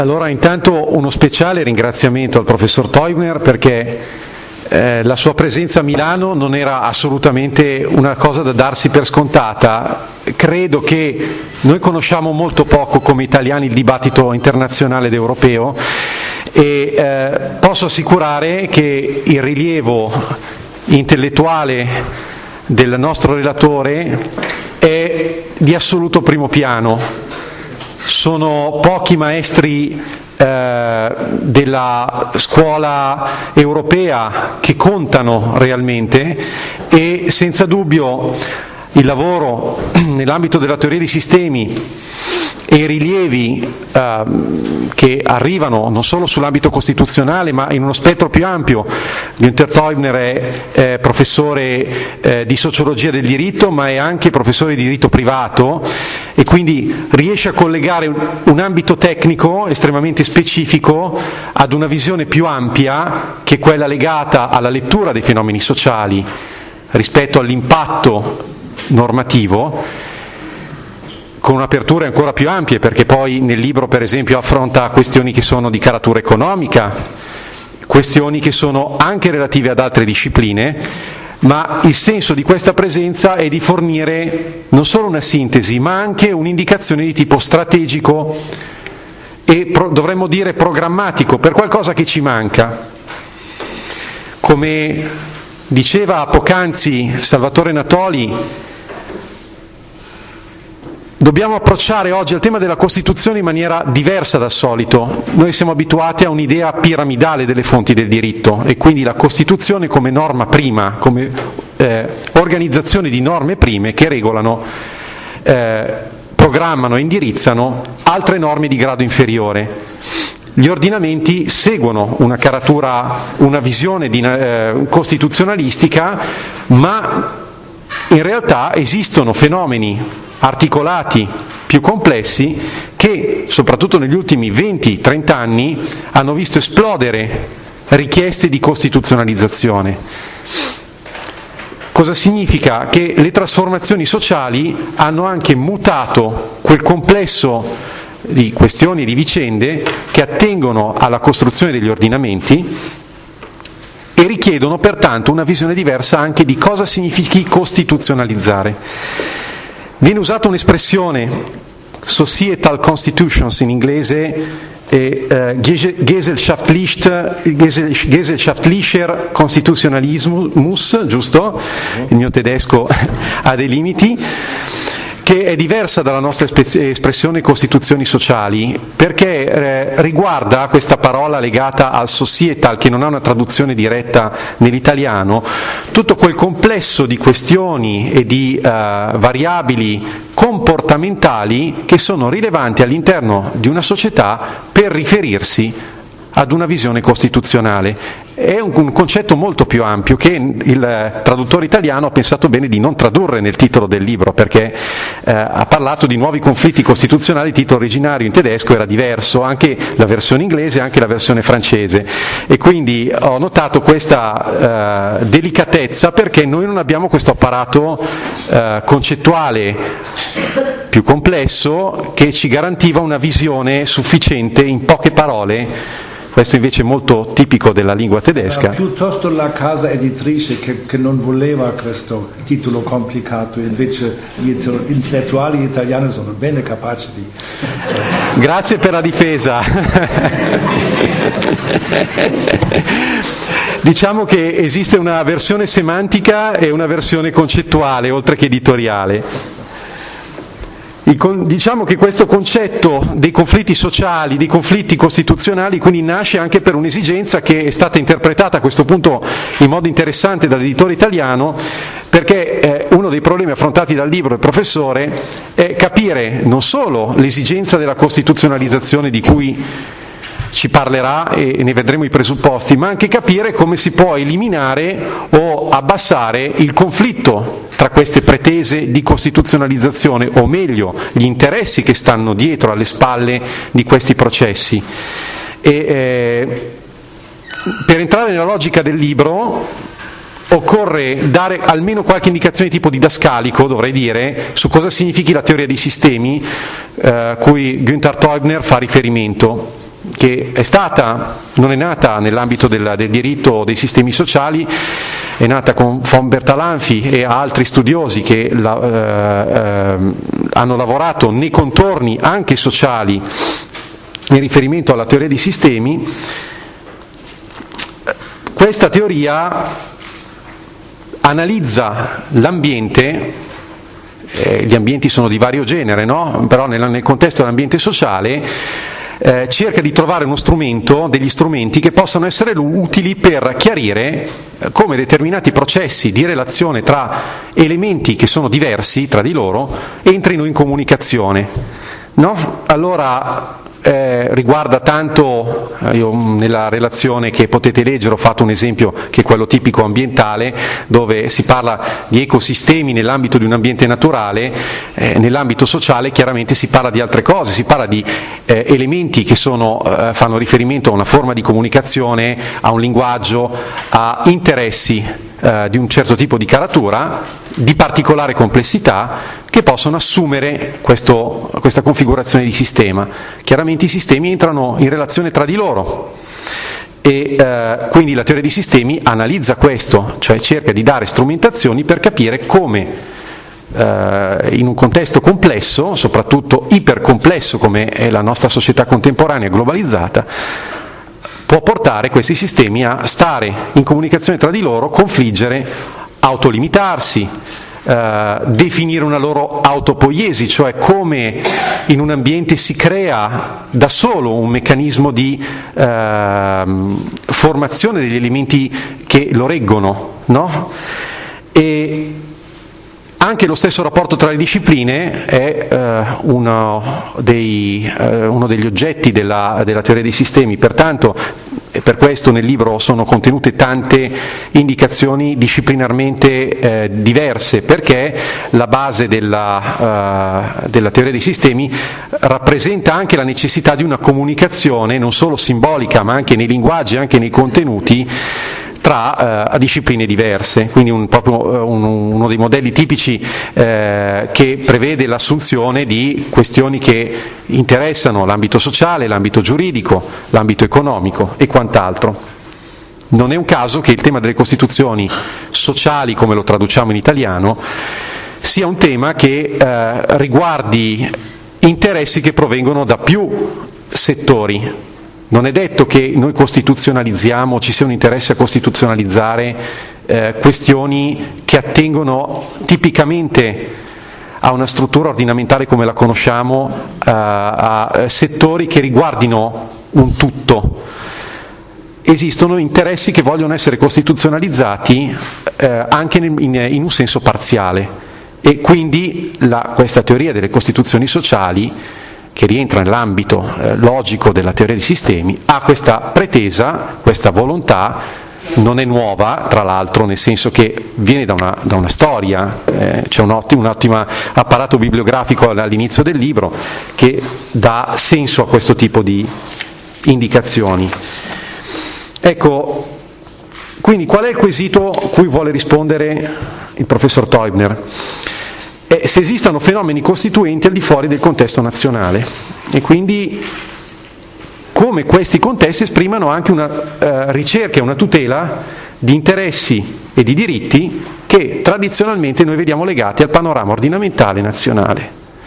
Allora, intanto uno speciale ringraziamento al professor Teubner, perché la sua presenza a Milano non era assolutamente una cosa da darsi per scontata. Credo che noi conosciamo molto poco come italiani il dibattito internazionale ed europeo e posso assicurare che il rilievo intellettuale del nostro relatore è di assoluto primo piano. Sono pochi maestri della scuola europea che contano realmente e senza dubbio il lavoro nell'ambito della teoria dei sistemi e i rilievi che arrivano non solo sull'ambito costituzionale ma in uno spettro più ampio. Günther Teubner è professore di sociologia del diritto, ma è anche professore di diritto privato e quindi riesce a collegare un ambito tecnico estremamente specifico ad una visione più ampia, che è quella legata alla lettura dei fenomeni sociali rispetto all'impatto normativo, con un'apertura ancora più ampia, perché poi nel libro per esempio affronta questioni che sono di caratura economica, questioni che sono anche relative ad altre discipline, ma il senso di questa presenza è di fornire non solo una sintesi, ma anche un'indicazione di tipo strategico e dovremmo dire programmatico per qualcosa che ci manca. Come diceva poc'anzi Salvatore Natoli, dobbiamo approcciare oggi al tema della Costituzione in maniera diversa dal solito. Noi siamo abituati a un'idea piramidale delle fonti del diritto e quindi la Costituzione come norma prima, come organizzazione di norme prime che regolano, programmano e indirizzano altre norme di grado inferiore. Gli ordinamenti seguono una caratura, una visione costituzionalistica, ma in realtà esistono fenomeni articolati più complessi che, soprattutto negli ultimi 20-30 anni, hanno visto esplodere richieste di costituzionalizzazione. Cosa significa? Che le trasformazioni sociali hanno anche mutato quel complesso di questioni e di vicende che attengono alla costruzione degli ordinamenti e richiedono pertanto una visione diversa anche di cosa significhi costituzionalizzare. Viene usata un'espressione, societal constitutions in inglese, Gesellschaftlicher Konstitutionalismus, giusto? Il mio tedesco ha dei limiti, che è diversa dalla nostra espressione costituzioni sociali, perché riguarda questa parola legata al societal, che non ha una traduzione diretta nell'italiano, tutto quel complesso di questioni e di variabili comportamentali che sono rilevanti all'interno di una società per riferirsi ad una visione costituzionale. È un concetto molto più ampio che il traduttore italiano ha pensato bene di non tradurre nel titolo del libro, perché ha parlato di nuovi conflitti costituzionali. Il titolo originario in tedesco era diverso, anche la versione inglese e anche la versione francese, e quindi ho notato questa delicatezza, perché noi non abbiamo questo apparato concettuale più complesso che ci garantiva una visione sufficiente in poche parole. Questo invece è molto tipico della lingua tedesca. Era piuttosto la casa editrice che non voleva questo titolo complicato, invece gli intellettuali italiani sono bene capaci di... Grazie per la difesa. Diciamo che esiste una versione semantica e una versione concettuale, oltre che editoriale. Diciamo che questo concetto dei conflitti sociali, dei conflitti costituzionali, quindi nasce anche per un'esigenza che è stata interpretata a questo punto in modo interessante dall'editore italiano, perché uno dei problemi affrontati dal libro del professore è capire non solo l'esigenza della costituzionalizzazione di cui ci parlerà e ne vedremo i presupposti, ma anche capire come si può eliminare o abbassare il conflitto tra queste pretese di costituzionalizzazione, o meglio, gli interessi che stanno dietro, alle spalle di questi processi. Per entrare nella logica del libro occorre dare almeno qualche indicazione di tipo didascalico, dovrei dire, su cosa significhi la teoria dei sistemi cui Günther Teubner fa riferimento. che non è nata nell'ambito del diritto dei sistemi sociali, è nata con von Bertalanffy e altri studiosi che hanno lavorato nei contorni anche sociali in riferimento alla teoria dei sistemi. Questa teoria analizza l'ambiente, gli ambienti sono di vario genere, no? Però nel contesto dell'ambiente sociale cerca di trovare degli strumenti che possano essere utili per chiarire come determinati processi di relazione tra elementi che sono diversi tra di loro entrino in comunicazione, no? Allora riguarda tanto, io nella relazione che potete leggere ho fatto un esempio che è quello tipico ambientale, dove si parla di ecosistemi nell'ambito di un ambiente naturale, nell'ambito sociale chiaramente si parla di altre cose, si parla di elementi che fanno riferimento a una forma di comunicazione, a un linguaggio, a interessi di un certo tipo di caratura, di particolare complessità, che possono assumere questa configurazione di sistema. Chiaramente i sistemi entrano in relazione tra di loro e quindi la teoria dei sistemi analizza questo, cioè cerca di dare strumentazioni per capire come in un contesto complesso, soprattutto ipercomplesso come è la nostra società contemporanea globalizzata, può portare questi sistemi a stare in comunicazione tra di loro, confliggere, autolimitarsi, definire una loro autopoiesi, cioè come in un ambiente si crea da solo un meccanismo di formazione degli elementi che lo reggono, no? E anche lo stesso rapporto tra le discipline è uno degli oggetti della teoria dei sistemi, pertanto per questo nel libro sono contenute tante indicazioni disciplinarmente diverse, perché la base della teoria dei sistemi rappresenta anche la necessità di una comunicazione non solo simbolica ma anche nei linguaggi, anche nei contenuti, tra discipline diverse, quindi uno dei modelli tipici che prevede l'assunzione di questioni che interessano l'ambito sociale, l'ambito giuridico, l'ambito economico e quant'altro. Non è un caso che il tema delle costituzioni sociali, come lo traduciamo in italiano, sia un tema che riguardi interessi che provengono da più settori. Non è detto che noi costituzionalizziamo, ci sia un interesse a costituzionalizzare questioni che attengono tipicamente a una struttura ordinamentale come la conosciamo, a settori che riguardino un tutto. Esistono interessi che vogliono essere costituzionalizzati anche in un senso parziale, e quindi questa teoria delle costituzioni sociali, che rientra nell'ambito logico della teoria dei sistemi, ha questa pretesa, questa volontà. Non è nuova, tra l'altro, nel senso che viene da una storia, c'è un ottimo apparato bibliografico all'inizio del libro che dà senso a questo tipo di indicazioni. Ecco, quindi qual è il quesito cui vuole rispondere il professor Teubner? Se esistano fenomeni costituenti al di fuori del contesto nazionale, e quindi come questi contesti esprimano anche una ricerca e una tutela di interessi e di diritti che tradizionalmente noi vediamo legati al panorama ordinamentale nazionale.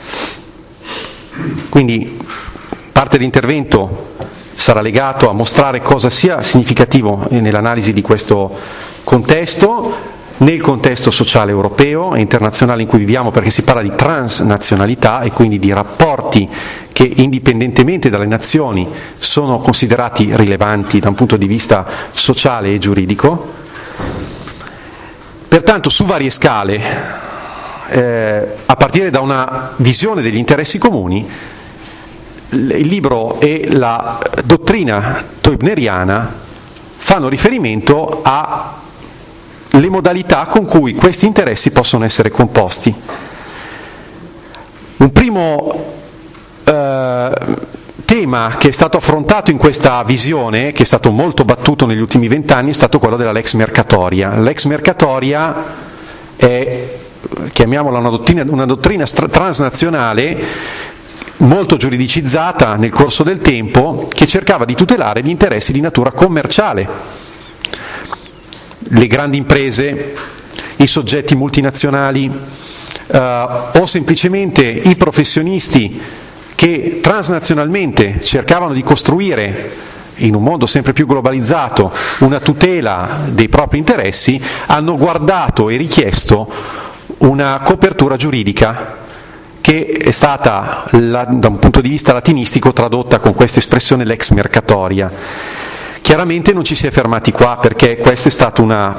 Quindi parte dell'intervento sarà legato a mostrare cosa sia significativo nell'analisi di questo contesto, nel contesto sociale europeo e internazionale in cui viviamo, perché si parla di transnazionalità e quindi di rapporti che indipendentemente dalle nazioni sono considerati rilevanti da un punto di vista sociale e giuridico. Pertanto su varie scale, a partire da una visione degli interessi comuni, il libro e la dottrina teubneriana fanno riferimento a le modalità con cui questi interessi possono essere composti. Un primo tema che è stato affrontato in questa visione, che è stato molto battuto negli ultimi 20 anni, è stato quello della lex mercatoria. Lex mercatoria è, chiamiamola una dottrina transnazionale, molto giuridicizzata nel corso del tempo, che cercava di tutelare gli interessi di natura commerciale. Le grandi imprese, i soggetti multinazionali o semplicemente i professionisti che transnazionalmente cercavano di costruire in un mondo sempre più globalizzato una tutela dei propri interessi, hanno guardato e richiesto una copertura giuridica che è stata, da un punto di vista latinistico, tradotta con questa espressione lex mercatoria. Chiaramente non ci si è fermati qua, perché questo è stato un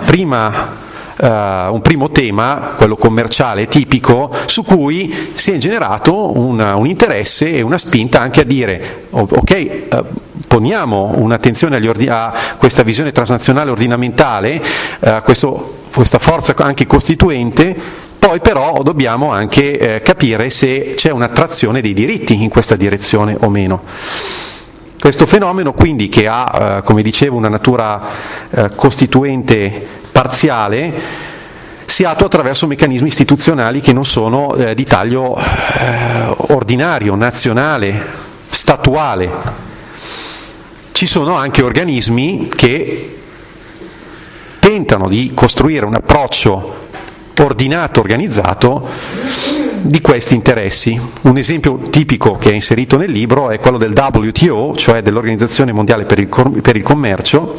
primo tema, quello commerciale tipico, su cui si è generato un interesse e una spinta anche a dire poniamo un'attenzione a questa visione transnazionale ordinamentale, questa forza anche costituente. Poi però dobbiamo anche capire se c'è un'attrazione dei diritti in questa direzione o meno. Questo fenomeno quindi, che ha, come dicevo, una natura costituente parziale, si attua attraverso meccanismi istituzionali che non sono di taglio ordinario, nazionale, statuale. Ci sono anche organismi che tentano di costruire un approccio ordinato, organizzato di questi interessi. Un esempio tipico che è inserito nel libro è quello del WTO, cioè dell'Organizzazione Mondiale per il Commercio.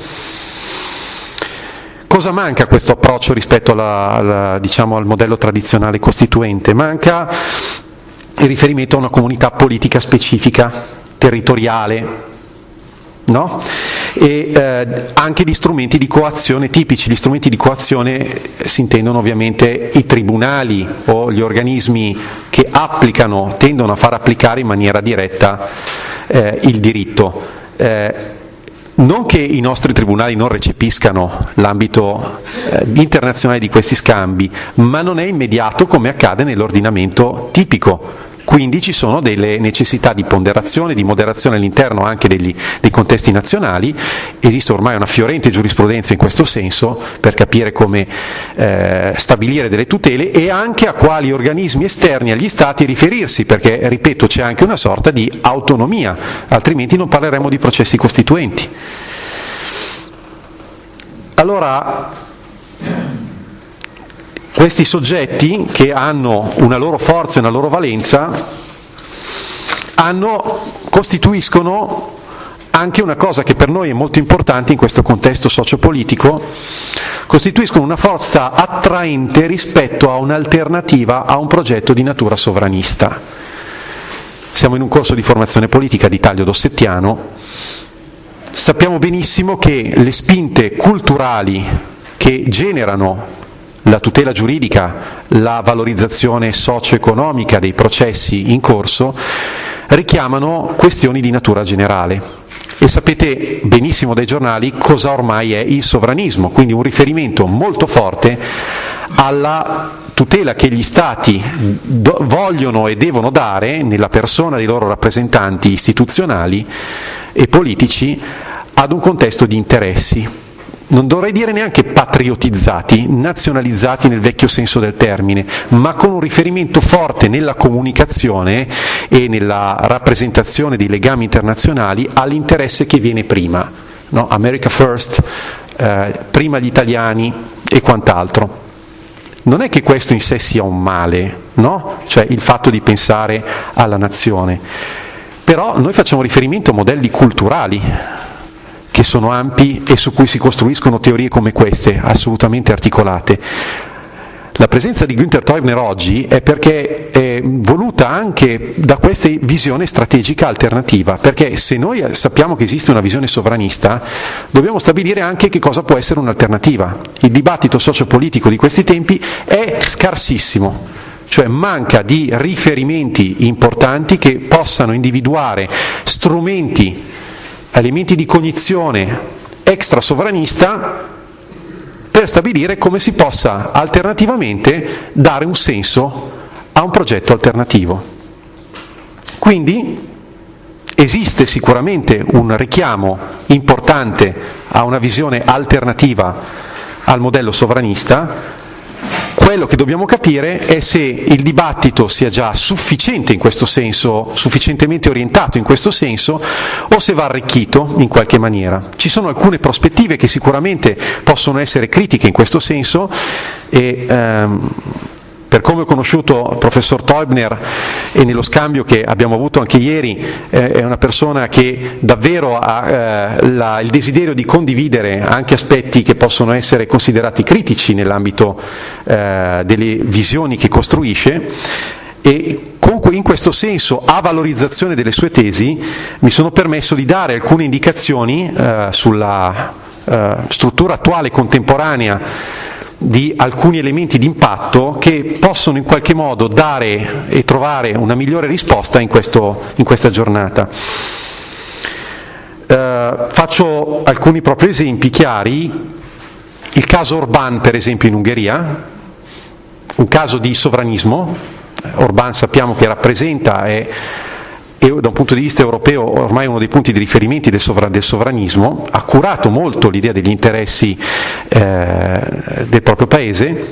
Cosa manca a questo approccio rispetto al modello tradizionale costituente? Manca il riferimento a una comunità politica specifica, territoriale, no? E anche di strumenti di coazione tipici. Gli strumenti di coazione si intendono ovviamente i tribunali o gli organismi che tendono a far applicare in maniera diretta il diritto. Non che i nostri tribunali non recepiscano l'ambito internazionale di questi scambi, ma non è immediato come accade nell'ordinamento tipico. Quindi ci sono delle necessità di ponderazione, di moderazione all'interno anche dei contesti nazionali. Esiste ormai una fiorente giurisprudenza in questo senso per capire come stabilire delle tutele e anche a quali organismi esterni agli Stati riferirsi, perché, ripeto, c'è anche una sorta di autonomia, altrimenti non parleremo di processi costituenti. Allora, questi soggetti, che hanno una loro forza e una loro valenza, costituiscono anche una cosa che per noi è molto importante in questo contesto sociopolitico: costituiscono una forza attraente rispetto a un'alternativa a un progetto di natura sovranista. Siamo in un corso di formazione politica di taglio dossettiano, sappiamo benissimo che le spinte culturali che generano la tutela giuridica, la valorizzazione socio-economica dei processi in corso, richiamano questioni di natura generale. E sapete benissimo dai giornali cosa ormai è il sovranismo, quindi un riferimento molto forte alla tutela che gli Stati vogliono e devono dare, nella persona dei loro rappresentanti istituzionali e politici, ad un contesto di interessi. Non dovrei dire neanche patriottizzati, nazionalizzati nel vecchio senso del termine, ma con un riferimento forte nella comunicazione e nella rappresentazione dei legami internazionali all'interesse che viene prima, no? America First, prima gli italiani e quant'altro. Non è che questo in sé sia un male, no? Cioè il fatto di pensare alla nazione, però noi facciamo riferimento a modelli culturali che sono ampi e su cui si costruiscono teorie come queste, assolutamente articolate. La presenza di Günther Teubner oggi è perché è voluta anche da questa visione strategica alternativa, perché se noi sappiamo che esiste una visione sovranista, dobbiamo stabilire anche che cosa può essere un'alternativa. Il dibattito sociopolitico di questi tempi è scarsissimo, cioè manca di riferimenti importanti che possano individuare strumenti, elementi di cognizione extra sovranista per stabilire come si possa alternativamente dare un senso a un progetto alternativo. Quindi esiste sicuramente un richiamo importante a una visione alternativa al modello sovranista, Quello che dobbiamo capire è se il dibattito sia già sufficiente in questo senso, sufficientemente orientato in questo senso, o se va arricchito in qualche maniera. Ci sono alcune prospettive che sicuramente possono essere critiche in questo senso e per come ho conosciuto il professor Teubner e nello scambio che abbiamo avuto anche ieri, è una persona che davvero ha il desiderio di condividere anche aspetti che possono essere considerati critici nell'ambito delle visioni che costruisce, e comunque in questo senso, a valorizzazione delle sue tesi, mi sono permesso di dare alcune indicazioni sulla struttura attuale contemporanea di alcuni elementi di impatto che possono in qualche modo dare e trovare una migliore risposta in questa giornata. Faccio alcuni propri esempi chiari. Il caso Orbán, per esempio, in Ungheria, un caso di sovranismo. Orbán sappiamo che rappresenta e da un punto di vista europeo ormai uno dei punti di riferimento del sovranismo, ha curato molto l'idea degli interessi del proprio paese.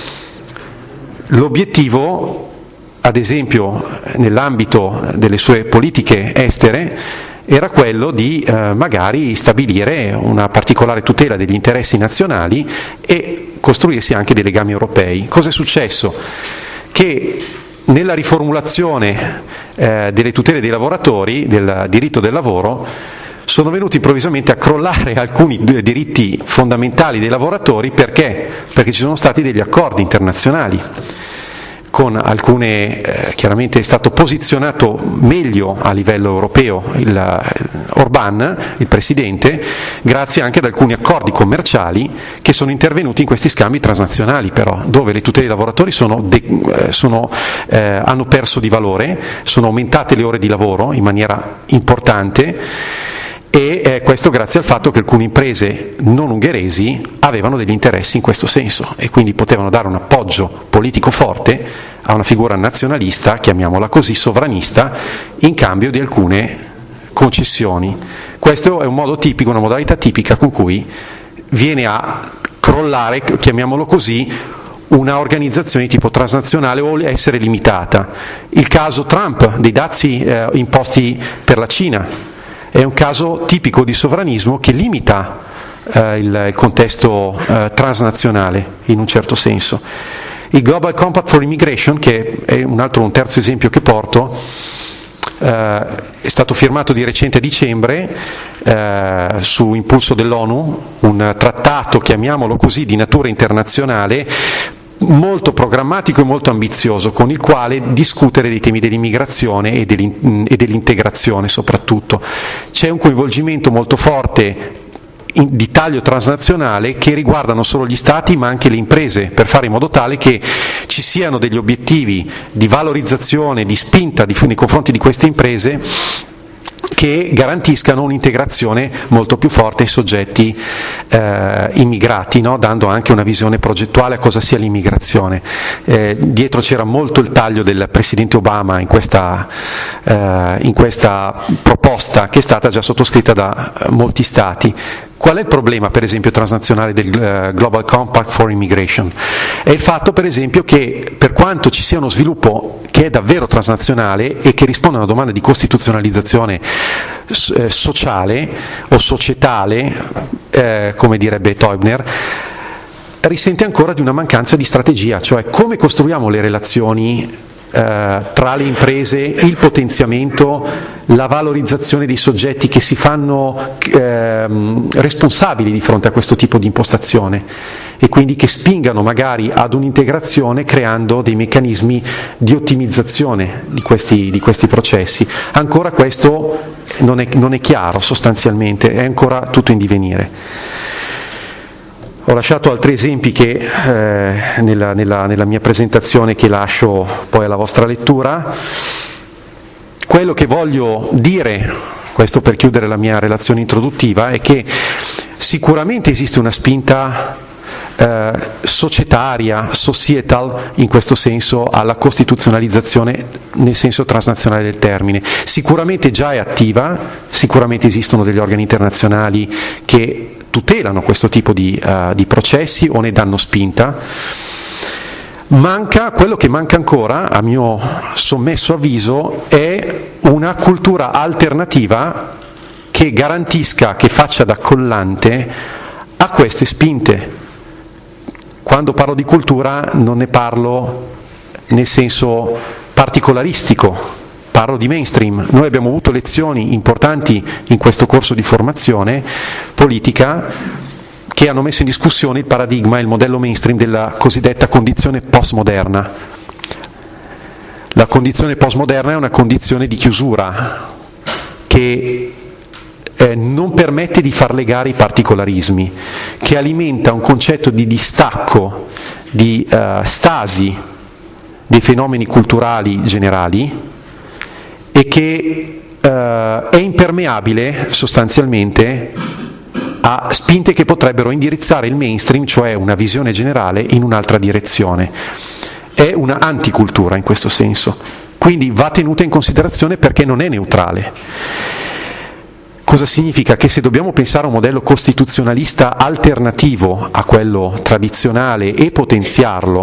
L'obiettivo, ad esempio, nell'ambito delle sue politiche estere, era quello di magari stabilire una particolare tutela degli interessi nazionali e costruirsi anche dei legami europei. Cosa è successo? Che nella riformulazione delle tutele dei lavoratori, del diritto del lavoro, sono venuti improvvisamente a crollare alcuni diritti fondamentali dei lavoratori. Perché? Perché ci sono stati degli accordi internazionali con alcune, chiaramente è stato posizionato meglio a livello europeo Orbán, il presidente, grazie anche ad alcuni accordi commerciali che sono intervenuti in questi scambi transnazionali, però, dove le tutele dei lavoratori hanno perso di valore, sono aumentate le ore di lavoro in maniera importante, e questo grazie al fatto che alcune imprese non ungheresi avevano degli interessi in questo senso e quindi potevano dare un appoggio politico forte a una figura nazionalista, chiamiamola così, sovranista, in cambio di alcune concessioni. Questo è un modo tipico, una modalità tipica con cui viene a crollare, chiamiamolo così, una organizzazione di tipo transnazionale o essere limitata. Il caso Trump, dei dazi imposti per la Cina, è un caso tipico di sovranismo che limita il contesto transnazionale in un certo senso. Il Global Compact for Immigration, che è un terzo esempio che porto, è stato firmato di recente a dicembre su impulso dell'ONU, un trattato, chiamiamolo così, di natura internazionale, molto programmatico e molto ambizioso, con il quale discutere dei temi dell'immigrazione e dell'integrazione soprattutto. C'è un coinvolgimento molto forte di taglio transnazionale che riguarda non solo gli Stati ma anche le imprese, per fare in modo tale che ci siano degli obiettivi di valorizzazione, di spinta nei confronti di queste imprese che garantiscano un'integrazione molto più forte ai soggetti immigrati, no? Dando anche una visione progettuale a cosa sia l'immigrazione. Dietro c'era molto il taglio del Presidente Obama in questa proposta, che è stata già sottoscritta da molti Stati. Qual è il problema, per esempio, transnazionale del Global Compact for Immigration? È il fatto, per esempio, che per quanto ci sia uno sviluppo che è davvero transnazionale e che risponde a una domanda di costituzionalizzazione sociale o societale, come direbbe Teubner, risente ancora di una mancanza di strategia, cioè come costruiamo le relazioni tra le imprese, il potenziamento, la valorizzazione dei soggetti che si fanno responsabili di fronte a questo tipo di impostazione e quindi che spingano magari ad un'integrazione creando dei meccanismi di ottimizzazione di questi processi. Ancora questo non è chiaro sostanzialmente, è ancora tutto in divenire. Ho lasciato altri esempi che nella mia presentazione, che lascio poi alla vostra lettura. Quello che voglio dire, questo per chiudere la mia relazione introduttiva, è che sicuramente esiste una spinta societaria, societal, in questo senso, alla costituzionalizzazione nel senso transnazionale del termine. Sicuramente già è attiva, sicuramente esistono degli organi internazionali che tutelano questo tipo di processi o ne danno spinta. Quello che manca ancora, a mio sommesso avviso, è una cultura alternativa che garantisca, che faccia da collante a queste spinte. Quando parlo di cultura non ne parlo nel senso particolaristico, parlo di mainstream. Noi abbiamo avuto lezioni importanti in questo corso di formazione politica che hanno messo in discussione il paradigma e il modello mainstream della cosiddetta condizione postmoderna. La condizione postmoderna è una condizione di chiusura che non permette di far legare i particolarismi, che alimenta un concetto di distacco, di stasi dei fenomeni culturali generali e che è impermeabile sostanzialmente a spinte che potrebbero indirizzare il mainstream, cioè una visione generale, in un'altra direzione. È una anticultura in questo senso, quindi va tenuta in considerazione perché non è neutrale. Cosa significa? Che se dobbiamo pensare a un modello costituzionalista alternativo a quello tradizionale e potenziarlo,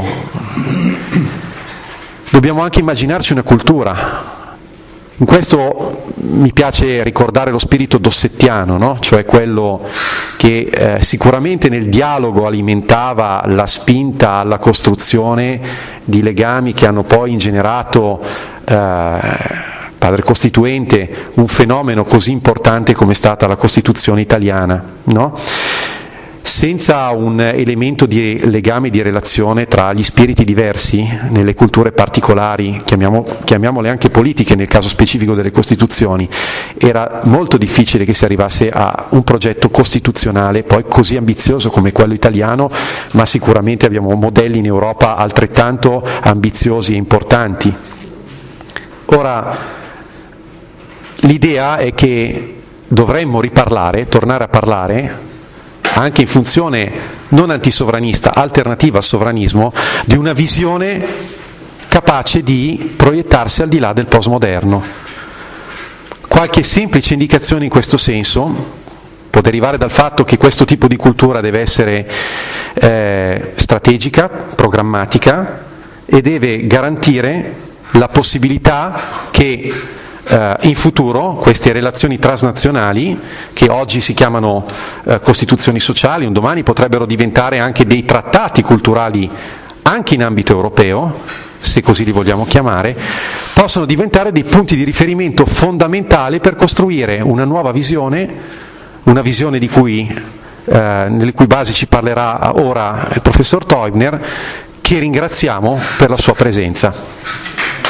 dobbiamo anche immaginarci una cultura. In questo mi piace ricordare lo spirito dossettiano, no? Cioè quello che sicuramente nel dialogo alimentava la spinta alla costruzione di legami che hanno poi ingenerato, padre costituente, un fenomeno così importante come è stata la Costituzione italiana, no? Senza un elemento di legame, di relazione tra gli spiriti diversi nelle culture particolari, chiamiamole anche politiche nel caso specifico delle Costituzioni, era molto difficile che si arrivasse a un progetto costituzionale poi così ambizioso come quello italiano, ma sicuramente abbiamo modelli in Europa altrettanto ambiziosi e importanti. Ora, l'idea è che dovremmo riparlare, tornare a parlare, anche in funzione non antisovranista, alternativa al sovranismo, di una visione capace di proiettarsi al di là del postmoderno. Qualche semplice indicazione in questo senso può derivare dal fatto che questo tipo di cultura deve essere strategica, programmatica e deve garantire la possibilità che in futuro queste relazioni transnazionali, che oggi si chiamano costituzioni sociali, un domani potrebbero diventare anche dei trattati culturali anche in ambito europeo, se così li vogliamo chiamare, possono diventare dei punti di riferimento fondamentali per costruire una nuova visione, una visione nelle cui basi ci parlerà ora il professor Teubner, che ringraziamo per la sua presenza.